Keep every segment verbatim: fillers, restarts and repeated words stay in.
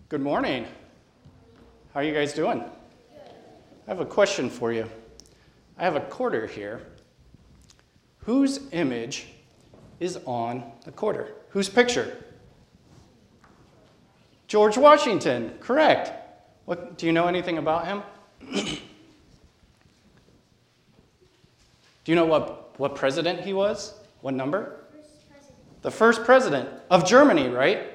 Good morning. How are you guys doing? I have a question for you. I have a quarter here. Whose image is on the quarter? Whose picture? George Washington, correct. What, do you know anything about him? Do you know what, what president he was? What number? First president. The first president of Germany, right?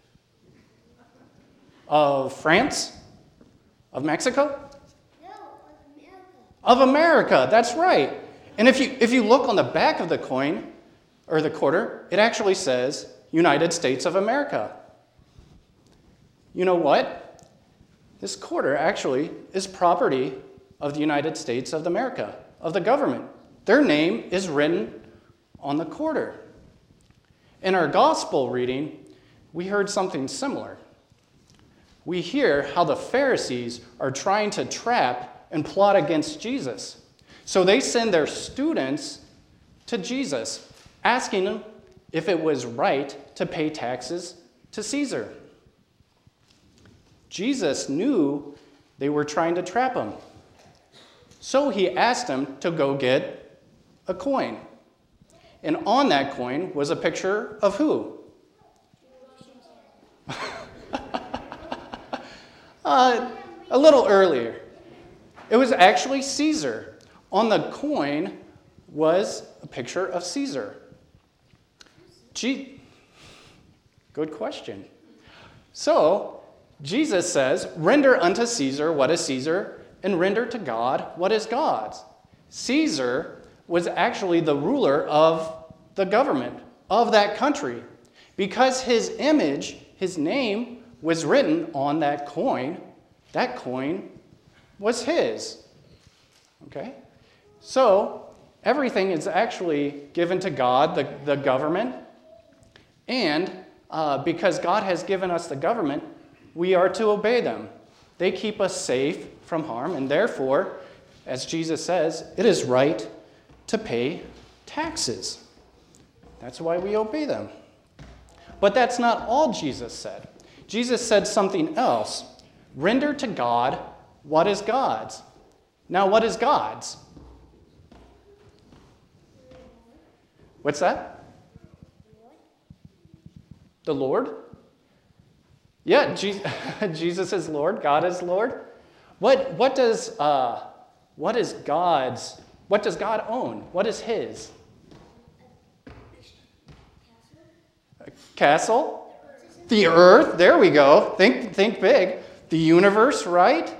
Of France? Of Mexico? No, of America. Of America, that's right. And if you if you look on the back of the coin, or the quarter, it actually says United States of America. You know what? This quarter actually is property of the United States of America, of the government. Their name is written on the quarter. In our gospel reading, we heard something similar. We hear how the Pharisees are trying to trap and plot against Jesus. So they send their students to Jesus, asking him if it was right to pay taxes to Caesar. Jesus knew they were trying to trap him. So he asked them to go get a coin. And on that coin was a picture of who? Uh, a little earlier. It was actually Caesar. On the coin was a picture of Caesar. Gee, good question. So, Jesus says, render unto Caesar what is Caesar, and render to God what is God's. Caesar was actually the ruler of the government of that country. Because his image, his name, was written on that coin, that coin was his. Okay? So, everything is actually given to God, the, the government, and uh, because God has given us the government, we are to obey them. They keep us safe from harm, and therefore, as Jesus says, it is right to pay taxes. That's why we obey them. But that's not all Jesus said. Jesus said something else. Render to God what is God's. Now, what is God's? What's that? The Lord? Yeah, Jesus is Lord. God is Lord. What what does uh, what is God's? What does God own? What is His? A castle. The earth, there we go. Think think big. The universe, right?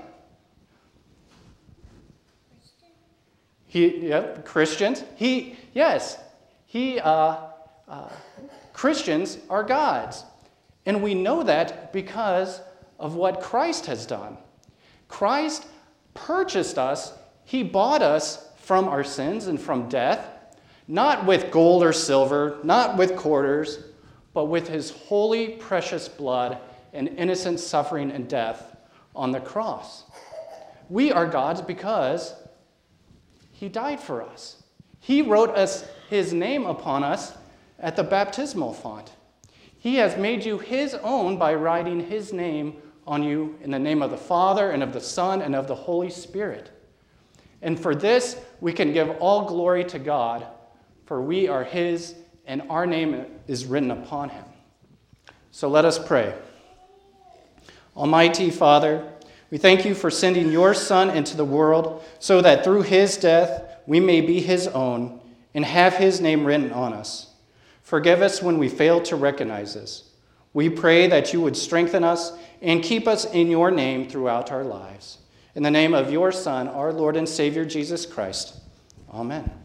He, yep, Christians. He, yes, he, uh, uh, Christians are God's. And we know that because of what Christ has done. Christ purchased us. He bought us from our sins and from death, not with gold or silver, not with quarters, but with his holy, precious blood and innocent suffering and death on the cross. We are God's because he died for us. He wrote us his name upon us at the baptismal font. He has made you his own by writing his name on you in the name of the Father and of the Son and of the Holy Spirit. And for this, we can give all glory to God, for we are his and our name is written upon him. So let us pray. Almighty Father, we thank you for sending your Son into the world so that through his death we may be his own and have his name written on us. Forgive us when we fail to recognize this. We pray that you would strengthen us and keep us in your name throughout our lives. In the name of your Son, our Lord and Savior, Jesus Christ. Amen.